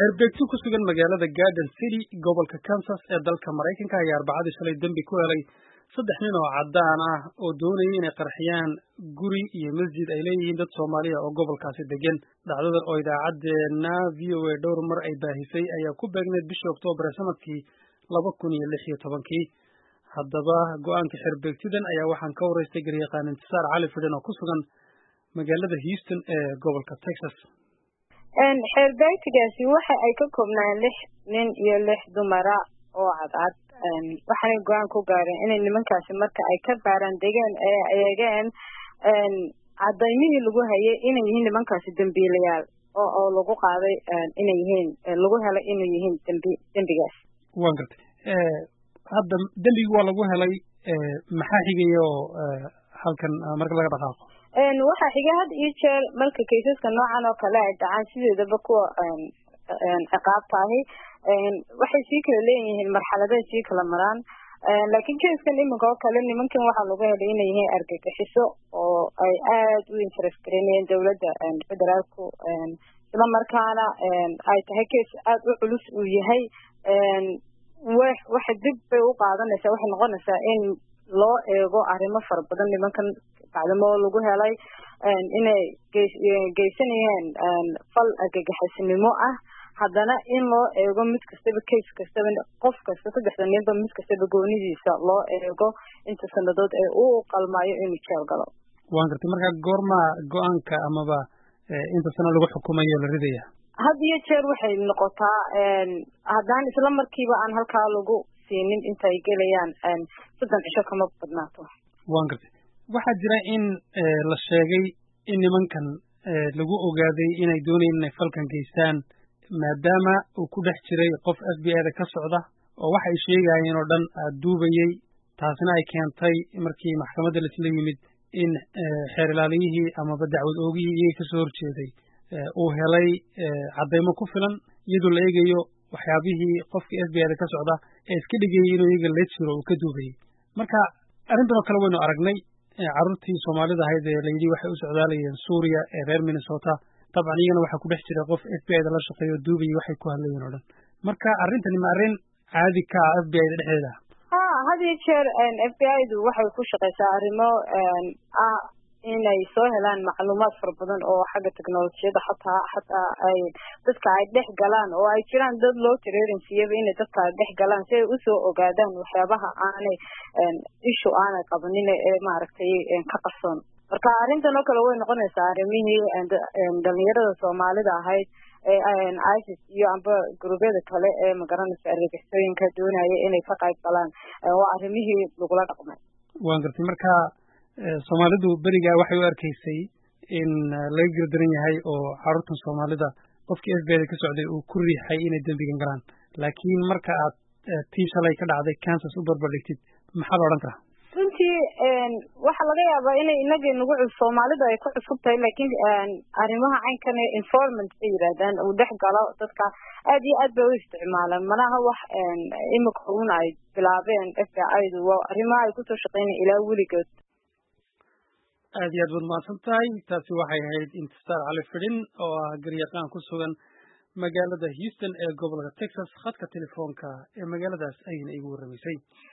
Xeerbeegti ku sugan magaalada Garden City, gobolka Kansas ee dalka Mareykanka ayaa Arbacadii shalay dambi ku helay 3 nin oo caddaan ah oo doonayay inay qarxiyaan guri iyo masjid ay leeyihiin dad Soomaaliya oo gobolkaasi degan. Dhacdadan oo idaacadeena VOA dhowr mar ay baahisay ayaa ku beegneyd bishii Oktoobar ee sanadkii 2016. Haddaba go'aanka xeerbeegtidan ayaa waxaan ka waraystay garyaqaan Intisaar Cali Fidhan oo ku sugan magaalada Houston ee gobolka Texas. xeerbeegtigaasi waxa ay ka koobnaan 6 nin iyo 6 dumar oo cadcad waxay go'aan ku gaareen in nimankaasi marka ay ka baaraan deegaan ay eegeen cadaymihii lagu hayay inay yihiin nimankaasi dambiilayaal oo lagu qaaday inay yihiin lagu helay inay yihiin dambigaas. Waan gartay hadda dambiga waa lagu helay maxaa xigayo halkan marka laga dhaqaaqo waxa xiga had iyo jeer marka kaysaska noocan oo kale ay dhacaan sideedaba kuwa ciqaabtahay waxay sii kala leeyihiin marxaladaha sii kala maraan laakiin kayskan iminka oo kale nimankan waxaa lagu helay inay yihiin argagixiso oo ay aad u interest gareeyeen dawladda federaalku isla markaana ay tahay kays aad u culus uu yahay waxa dib bay u qaadanaysaa waxay noqonaysaa in loo eego arrimo fara badan nimankan bacdamo lagu helay inay geysanayeen fal argagixisnimo ah haddana in loo eego mid kastaba case kastaba qof kasta 3 ninba mid kastaba goonidiisa loo eego inta sanadood ee uu qalmaayo inuu jeel galo. Waan gartay marka goorma go'aanka amaba inta sano lagu xukumayo la ridaya had iyo jeer waxay noqotaa haddaan isla markiiba aan halkaa lagu siinin intay gelayaan 3 cisho kama badnaato. Waan gartay waxaa jira in la sheegay in nimankan lagu ogaaday inay doonayeen inay falkan geystaan maadaama uu ku dhex jiray qof FBI-da ka socda oo waxa ay sheegayeen oo dhan duubayay taasina ay keentay markii maxkamadda la isla yimid in xeer ilaaliyihii amaba dacwad oogihii iyaga ka soo horjeeday uu helay caddaymo ku filan iyadoo la eegayo waxyaabihii qofkii FBI-da ka socda ee iska dhigayay inuu iyaga la jiro uu ka duubayay. Marka arrintan oo kale waynu aragnay carruurtii Soomaalida ahayd ee la yidhi waxay u socdaalayeen Suuriya ee reer Minnesota طبعا iyagana waxaa ku dhex jira qof FBI-da la shaqeeyo duubayay waxay ku hadlayeen oo dhan marka arrintani ma arrin caadi ka ah FBI-da dhexdeeda had iyo jeer FBI-du waxay ku shaqeysaa arrimo inay soo helaan macluumaad fara badan oo xagga teknolojiyada xataa ay dadka ay dhex galaan oo ay jiraan dad loo tareerinsiiyaba inay dadka dhex galaan si ay u soo ogaadaan waxyaabaha aanay ishu aanay qabanin ee maaragtay ka qarsoon. marka arrintan oo kale way noqonaysaa arrimihii dhalinyarada Soomaalida ahayd ISIS iyo amba gruubyada kale ee magaranaysa argagixisooyinka doonaya inay ka qayb galaan waa arrimihii lagula dhaqmay. Waan gartay marka Soomaalidu beriga waxay u arkaysay in laga gardaran yahay oo carruurtan Soomaalida qofkii FBI-da ka socday uu ku riixay inay dambigan galaan laakiin marka aad tii shalay ka dhacday Kansas u barbardhigtid maxaa la odhan karaa runtii waxa laga yaabaa inay inaga nagu Soomaalida ay ku cusub tahay laakiin arrimaha caynkan informant ay yiraahdaan uu dhex galo dadka aad iyo aad bay u isticmaalaan malaha wax imika ay bilaabeen FBI-du waa arrimaha ay ku soo shaqeynayaan ilaa weligood. aad iyo aad baad mahadsantahay taasi waxay ahayd Intisaar Cali Fidhan oo ah garyaqaan ku sugan magaalada Houston ee gobolka Texas khadka telefoonka ee magaaladaas ayayna igu warramaysay.